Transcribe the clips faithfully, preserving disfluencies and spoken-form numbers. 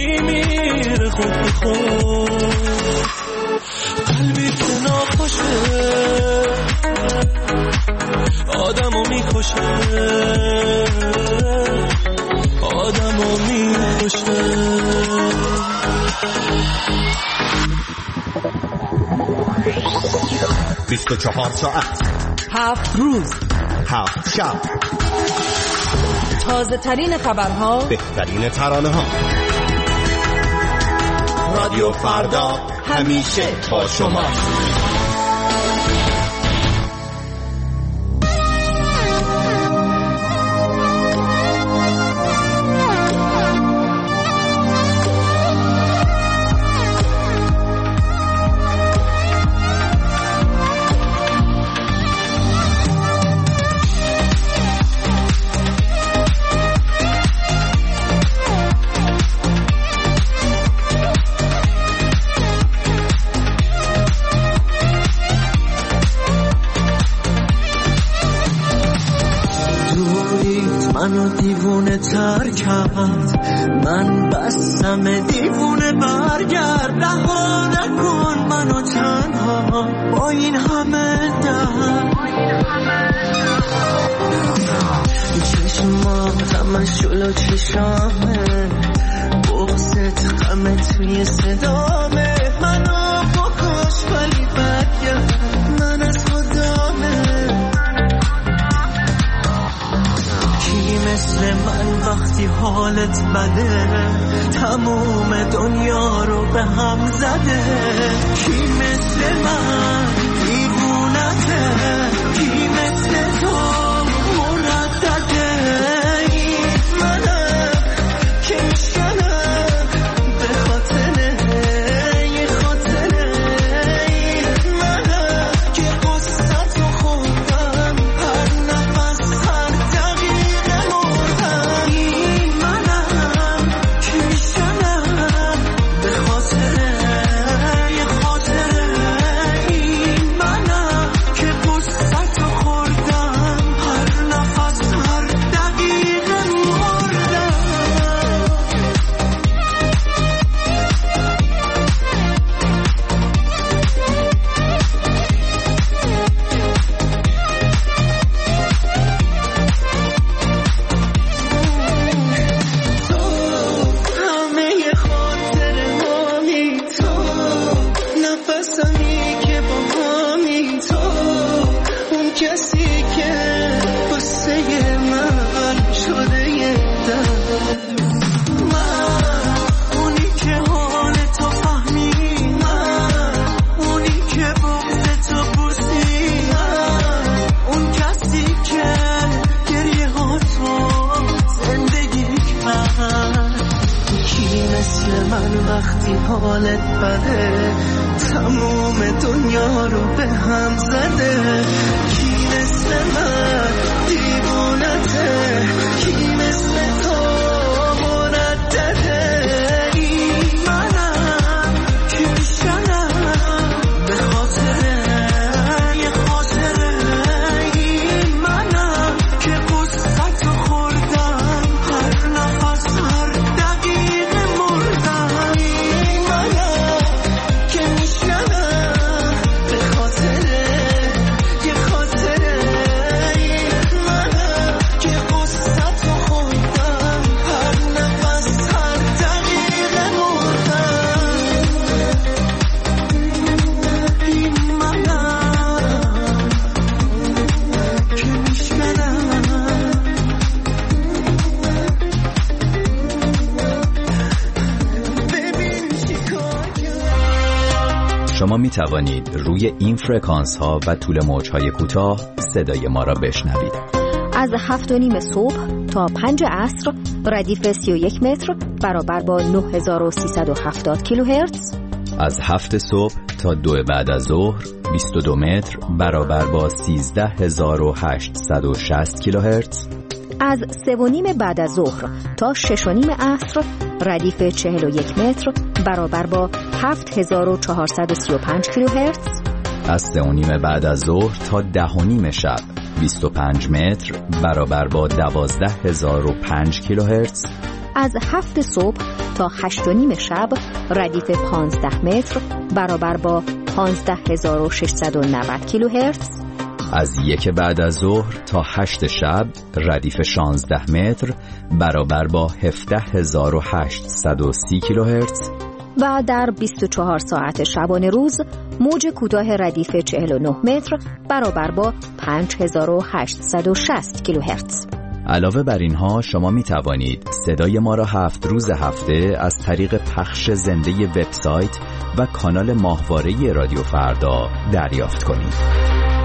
میره خود به خود. قلبی که ناخوشه آدمو میکشه، آدمو میکشه. بیست و چهار ساعت، هفت روز، هفت شب، تازه ترین خبرها، بهترین ترانه ها. رادیو فردا همیشه با شما. منو دیوونه تر کرد، من بستم دیوونه برگرد. رها نکن منو تنها با این همه درد. چشماتم شلو چشامه، بغضت غم توی صدامه. منو بکش ولی برگرد، من از خدامه. مثل من وقتی حالت بده تموم دنیا رو به هم زده. کی مثل من دیوونته، کی مثل تو مردده. این منم که میشکنم به خاطره یه خاطره. این منم که قصت رو خوندم هر نفس هر دقیقه. وقتی حالت بده تموم دنیا رو به هم زده. کی مثل من دیوونته، کی مثل تو مردده. این منم که میشنم به خاطره یه خاطره. این منم که قصت رو خوردم هر نفس هر دقیقه مردم. این منم که میشنم به خاطره یه خاطره. این منم که قصت رو خوردم هر نفس هر دقیقه مردم. این منم که میشنم. ببین چیکار کردم. شما می توانید روی این فرکانس ها و طول موج های کوتاه صدای ما را بشنوید. از هفت و نیم صبح تا پنج عصر ردیف سی و یک متر برابر با نه هزار و سیصد و هفتاد کیلوهرتز. از هفت صبح تا دو بعد از ظهر بیست و دو متر برابر با سیزده هزار و هشتصد و شصت کیلوهرتز. از سه و نیم بعد از ظهر تا شش و نیم عصر ردیف چهل و یک متر برابر با هفت هزار و چهارصد و سی و پنج کیلوهرتز. از سه و نیم بعد از ظهر تا ده و نیم شب بیست و پنج متر برابر با دوازده هزار و پنج کیلوهرتز. از هفت صبح تا هشت و نیم شب ردیف پانزده متر برابر با پانزده هزار و ششصد و نود کیلوهرتز. از یک بعد از ظهر تا هشت شب ردیف شانزده متر برابر با هفده هزار و هشتصد و سی کیلوهرتز. و در بیست و چهار ساعت شبانه روز موج کوتاه ردیف چهل و نه متر برابر با پنج هزار و هشتصد و شصت کیلوهرتز. علاوه بر اینها شما می توانید صدای ما را هفت روز هفته از طریق پخش زنده وبسایت و کانال ماهواره رادیو فردا دریافت کنید.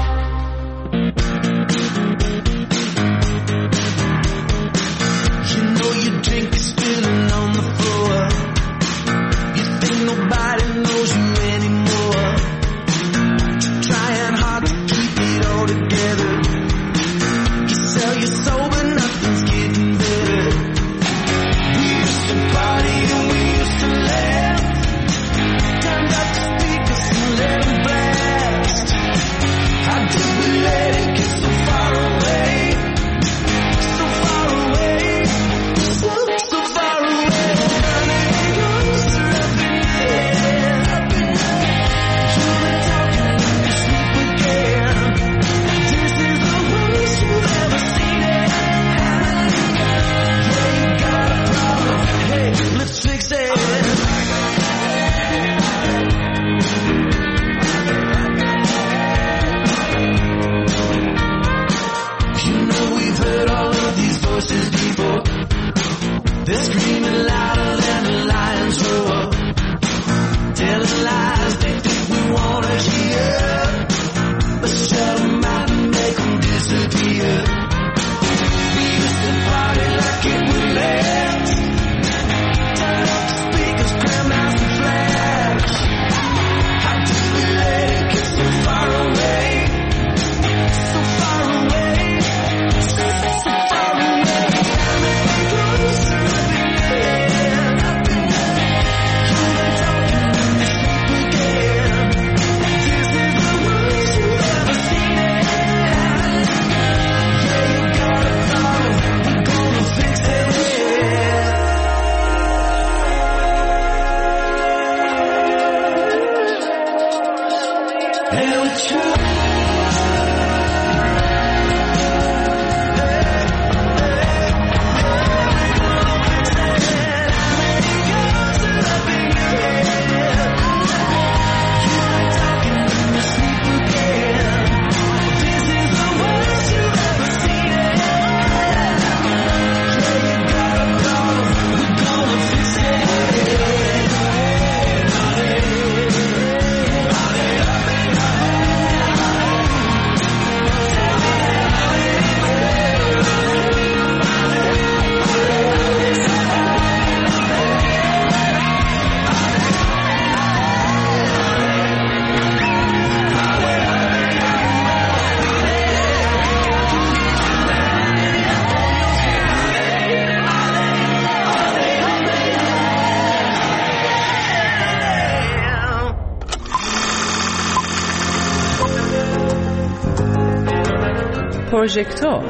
پروژکتور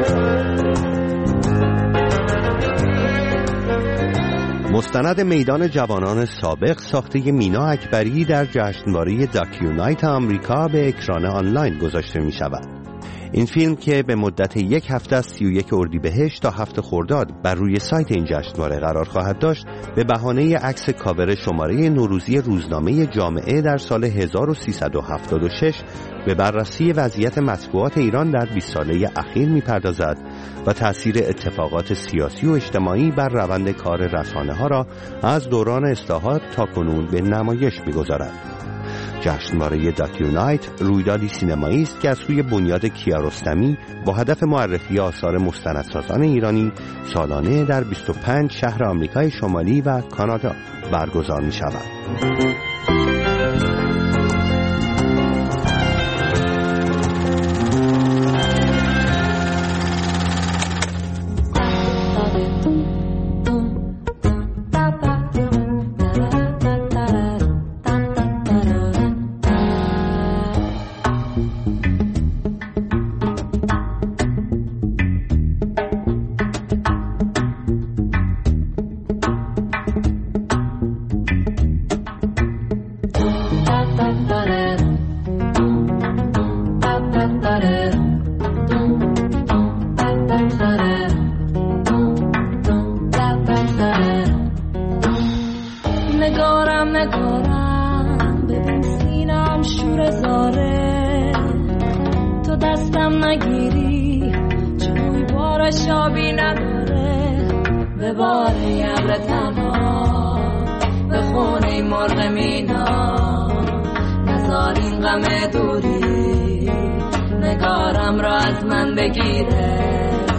مستند میدان جوانان سابق ساخته مینا اکبری در جشنواره داکیونایت آمریکا به اکران آنلاین گذاشته می شود. این فیلم که به مدت یک هفته از سی و یک اردیبهشت تا هفت خرداد بر روی سایت این جشنواره قرار خواهد داشت، به بهانه عکس کاور شماره نوروزی روزنامه جامعه در سال هزار و سیصد و هفتاد و شش به بررسی وضعیت مطبوعات ایران در بیست ساله اخیر می‌پردازد و تأثیر اتفاقات سیاسی و اجتماعی بر روند کار رسانه‌ها را از دوران اصلاحات تا کنون به نمایش می‌گذارد. جشنواره داکیونایت رویدادی سینمایی است که از سوی بنیاد کیارستمی با هدف معرفی آثار مستندسازان ایرانی سالانه در بیست و پنج شهر آمریکای شمالی و کانادا برگزار می شود. نگارم نگارم ببین سینم شور زاره تو دستم نگیری جوی بارش آبی نداره به بار یبر تنها به خونه مرغ مینا نزار این غم دوری نگارم را از من بگیره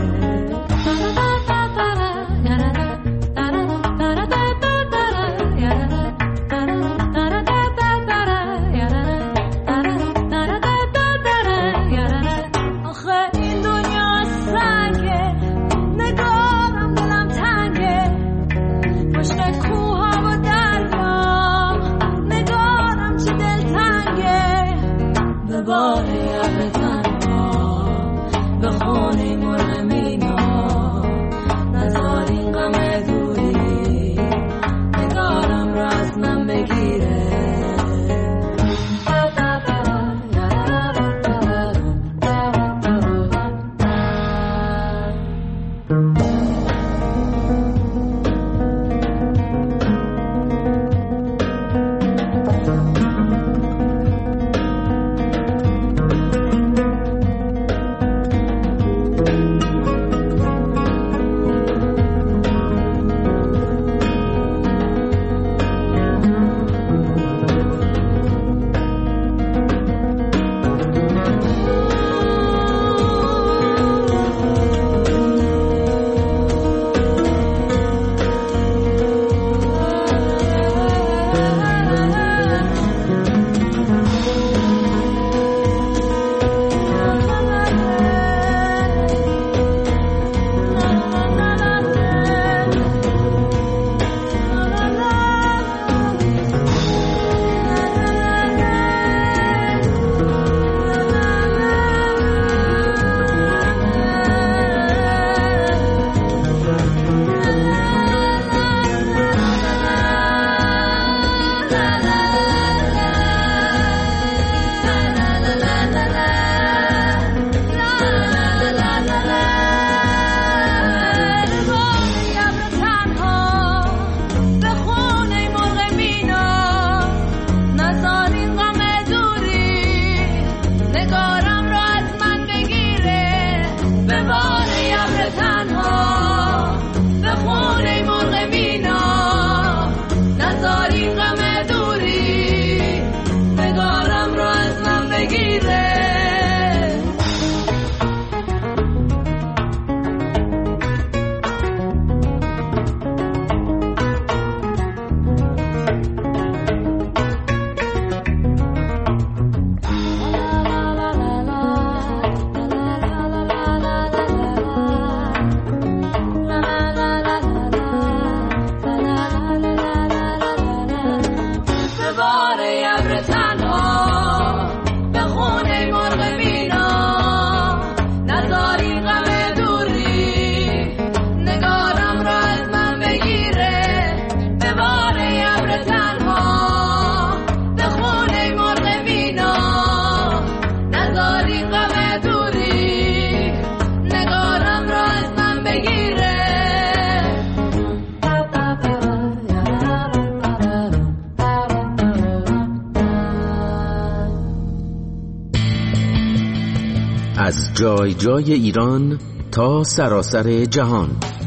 از جای جای ایران تا سراسر جهان،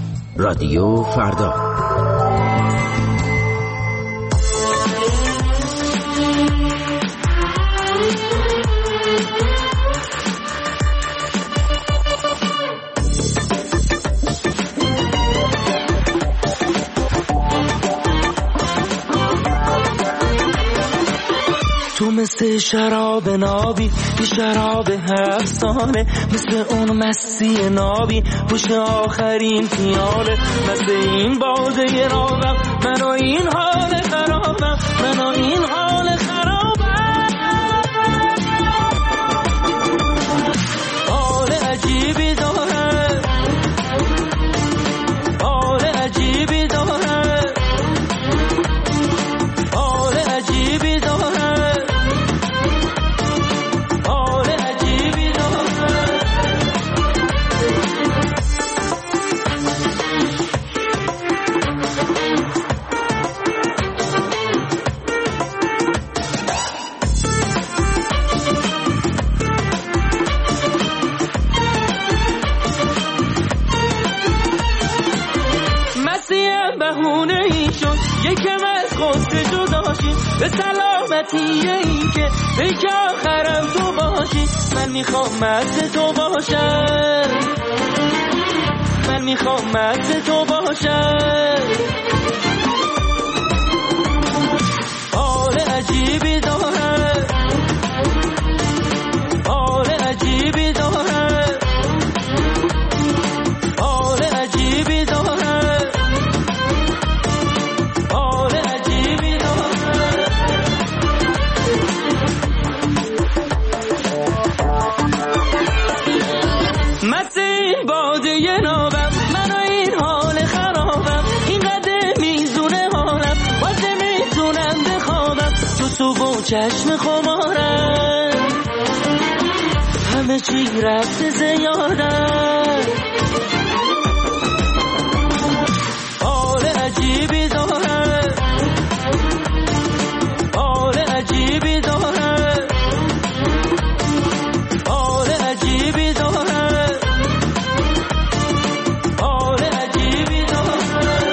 رادیو فردا. تو مثل شراب نابی، یه شراب افسانه، مثل اون مستی نابی پشت آخرین پیاله، مثل این باده راغم من و این حال خرابم، من و این حال خرابم. حال عجیبی داره، حال عجیبی داره، حال عجیبی داره. یکم از غصه جداشیم، به سلامتی این که پیک آخرم تو باشی. من میخوام مست تو باشم، من میخوام مست تو باشم. حال عجیبی دارم، حال عجیبی دارم، حال عجیبی دارم، حال عجیبی دارم. مثل این باده نابم، من و این حال خرابم، اینقدر میزونه حالم، واسه میتونم بخوابم تو صبح و چشم خمارم، همه چی رفته زیادم. حال عجیبی دارم، حال عجیبی دارم، حال عجیبی دارم، حال عجیبی دارم.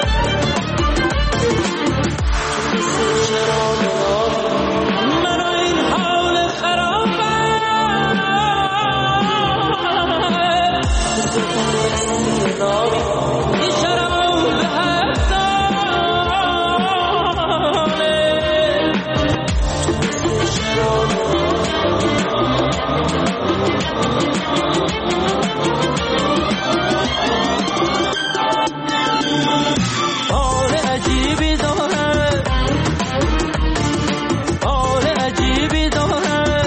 من و این حال خرابم، این شراب به هر حال عجیبی دارم، حال عجیبی دارم،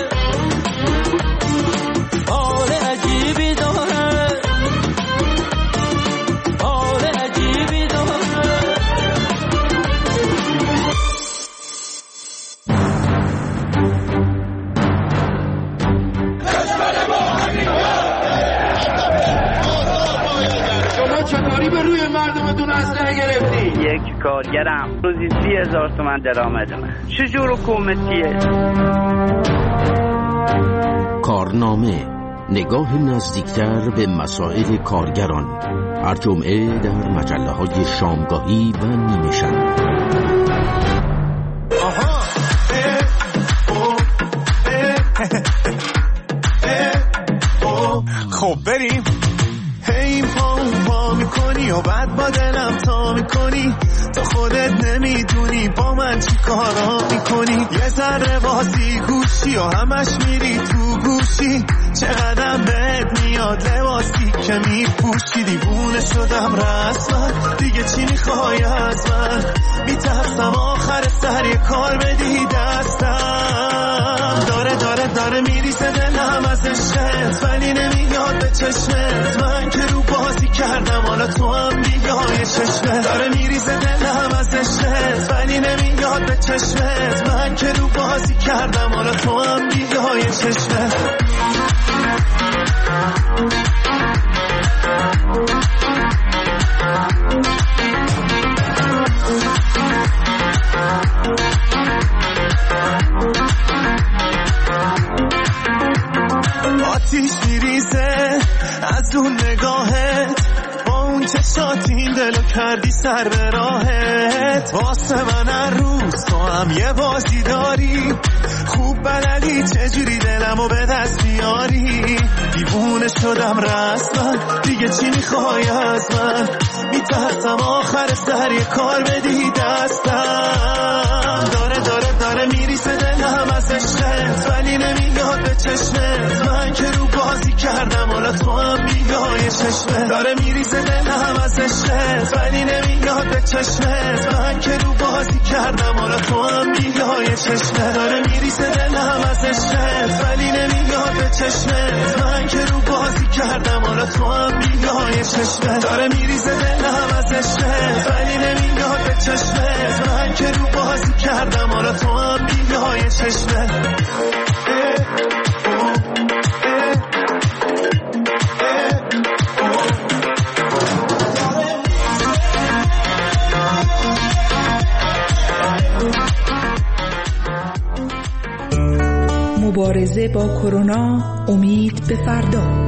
حال عجیبی دارم، حال عجیبی دارم. شما چطوری به روی مردمتون اسلحه گرفتی؟ یک کارگرم روزی سی هزار تومن درآمد من. چجور حکومتیه؟ کارنامه، نگاه نزدیکتر به مسائل کارگران، هر جمعه در مجله های شامگاهی و نیمه شب. خب بریم. هی پا پا میکنی و بعد با دلم تا میکنی، تو خودت نمیدونی با من چی کارا میکنی. یه ذره بازی گوشی و همش میری تو گوشی، چقدر بهت میاد لباسی که میپوشی. دیوونه شدم رسما، دیگه چی میخوای از من؟ میترسم آخر سر یه کار بدی دستم. داره داره داره میریزه دلم از عشقت، ولی نمیاد به چشمت. من که رو بازی کردم حالا تو هم بیای چشمت. داره میریزه دلم از عشقت، ولی نمیاد به چشمت. من که رو بازی کردم حالا تو هم بیای چشمت. آتیش میریزه از اون نگاهت، با اون چشات این دلو کردی سر به راهت. واسه من هر روز تو هم یه بازی داری، خوب بلدی چجوری دلمو به دست بیاری. دیوونه شدم رسما، دیگه چی میخوای از من؟ میترسم آخر سر یه کار بدی دستم. داره داره داره میریزه دلم از عشقت، ولی نمیاد به چشمت. من که رو بازی کردم حالا تو هم بیای چشمت. داره میریزه دلم از عشقت، ولی نمیاد به چشمت. من که رو بازی کردم حالا تو هم بیای چشمت. داره میریزه دلم از عشقت، ولی نمیاد به چشمت. من که رو بازی کردم حالا تو هم بیای چشمت. داره میریزه دلم از عشقت، ولی نمیاد به چشمت. من که رو بازی کردم حالا تو هم بیای چشمت. مبارزه با کرونا، امید به فردا.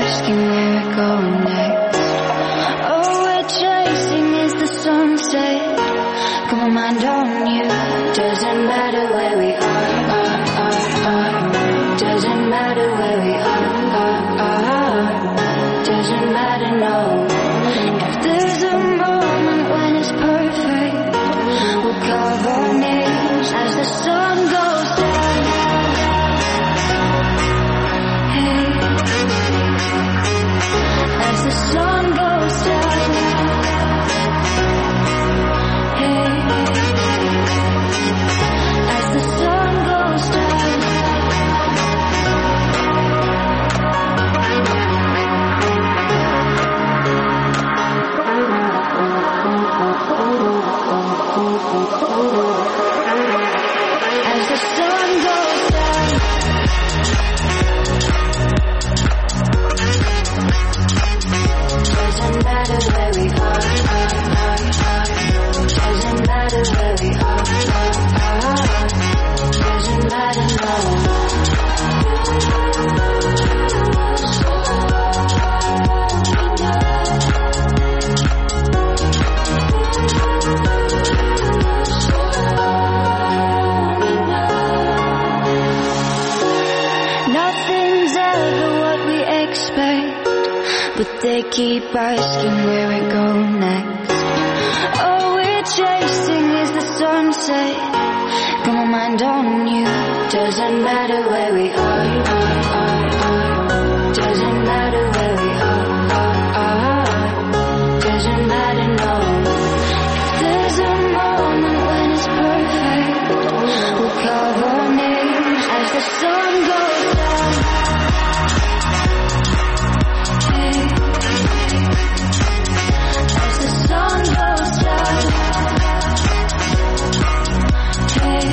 asking where we're going next. All we're chasing is the sunset. Got my mind on you. Doesn't matter where we are, are, are, are. Doesn't matter where we are, are, are. Doesn't matter, no. If there's a moment when it's perfect, we'll carve our names as the sun goes down. Hey, as the sun goes down. Hey, as the sun goes down. As the sun goes down. Doesn't matter where we are, are, are, are. Doesn't matter where we are, are, are. Doesn't matter, no. Nothing's ever what we expect, but they keep asking where we're going next. All we're chasing is the sunset. Got my mind on you. Doesn't matter where we are, are, are, are. Doesn't matter where we are, are, are. Doesn't matter, no. If there's a moment when it's perfect, we'll carve our names as the sun goes down. Hey, as the sun goes down. Hey,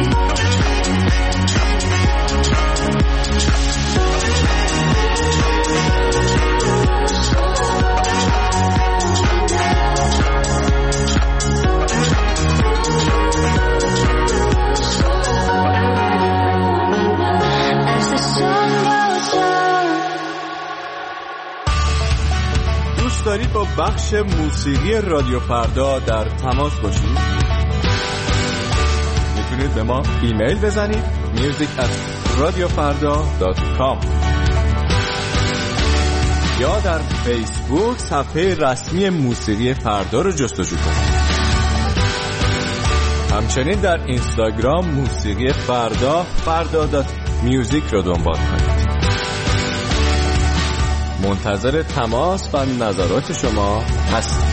as the sun goes down. دوست دارید با بخش موسیقی رادیو فردا در تماس باشید؟ میتونید به ما ایمیل بزنید music at radiofarda dot com یا در فیسبوک صفحه رسمی موسیقی فردا رو جستجو کنید. همچنین در اینستاگرام موسیقی فردا فردا دات میوزیک رو دنبال کنید. منتظر تماس و نظرات شما هستم.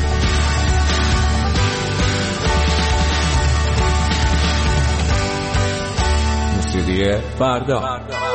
موسیقی فردا.